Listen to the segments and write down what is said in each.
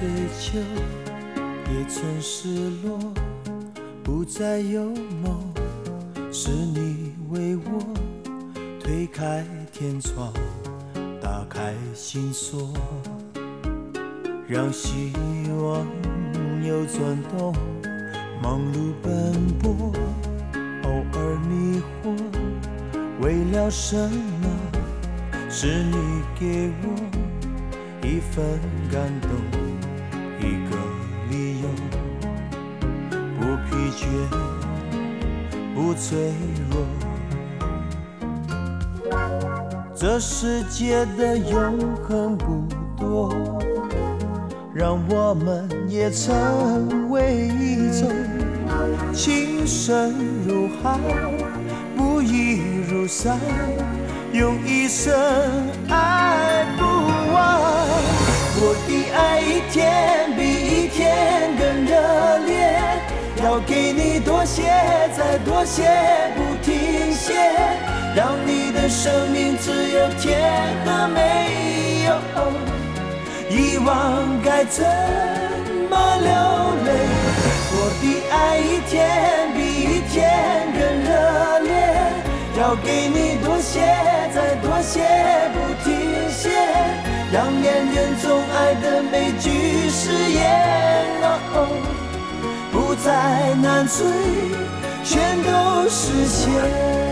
追求，也曾失落，不再有梦，是你为我推开天窗，打开心锁，让希望有转动，忙碌奔波，偶尔迷惑，为了什么？是你给我一份感动，一个理由，不疲倦，不脆弱。这世界的永恒不多，让我们也成为一种情深如海，不移如山，用一生爱不完。我的爱一天比一天更热烈，要给你多些，再多些，不停歇，让你的生命只有甜和没有遗忘，该怎么流泪？我的爱一天比一天更热烈，要给你多些，再多些，不停歇，让恋人总爱的每句誓言不再难追，全都实现。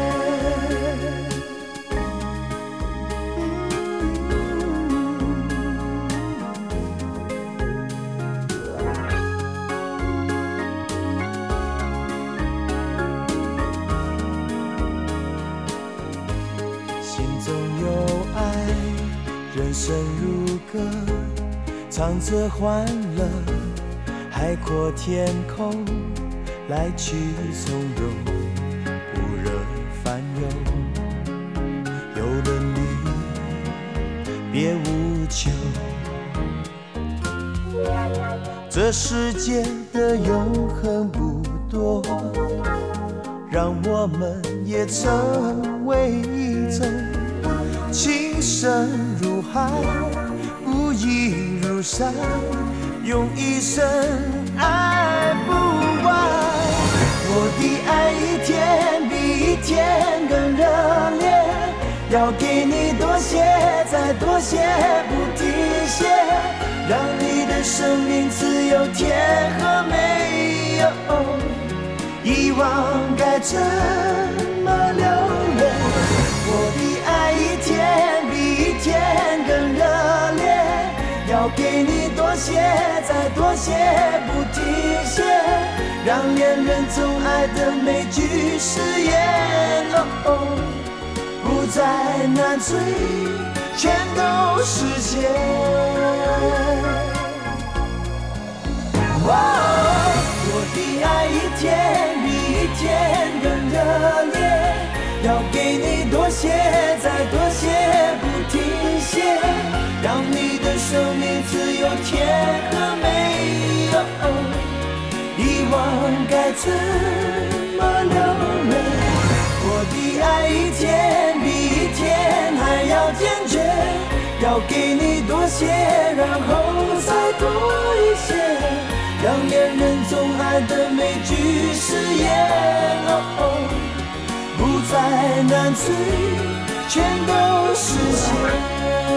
人生如歌，唱着欢乐，海阔天空，来去从容，不惹烦忧。有了你，别无求。这世界的永恒不多，让我们也成为一种情深如海，不移如山，用一生爱不完。我的爱一天比一天更热烈，要给你多些，再多些，不停歇，让你的生命只有甜和没有遗忘，该怎么流泪？我的爱一天比一天更热烈，要给你多些，再多些，不停歇，让恋人总爱的每句誓言不再难追，全都实现。我的爱一天比一天更热烈，要给你多些，再多些，不停歇，让你的生命只有甜和没有遗忘，该怎么流泪？我的爱一天比一天还要坚决，要给你多些，然后再多一些，让恋人总爱的每句誓言不再难追，全都实现。